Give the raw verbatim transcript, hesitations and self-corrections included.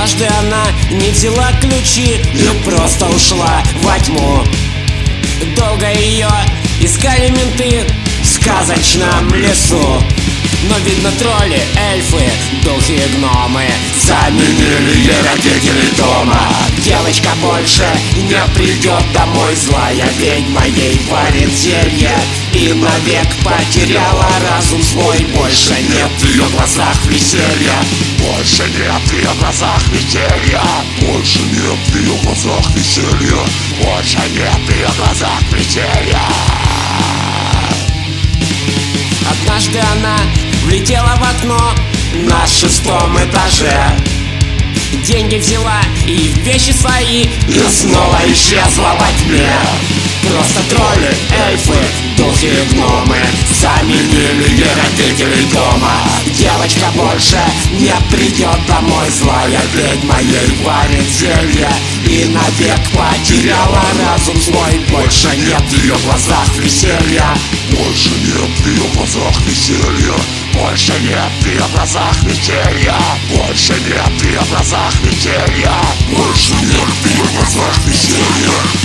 Однажды она не взяла ключи и просто ушла во тьму. Долго ее искали менты в сказочном лесу, но видно тролли, эльфы, духи и гномы заменили ей родителей дома. Девочка больше не придет домой, злая ведьма ей варит зелье и навек потеряла разум свой. Больше нет в ее глазах веселья, больше нет в ее глазах веселья, больше нет в ее глазах веселья, больше нет в ее глазах веселья. Однажды она влетела в окно на шестом этаже, деньги взяла и вещи свои, и снова исчезла во тьме. Просто тролли, эльфы, духи и гномы заменили ей родителей дома. Девочка больше не придет домой, злая ведьма ей варит зелье и навек потеряла разум свой. Больше нет в ее глазах веселья, больше нет в ее глазах веселья, больше нет в ее глазах веселья, больше нет в ее глазах веселья, больше нет в ее глазах веселья.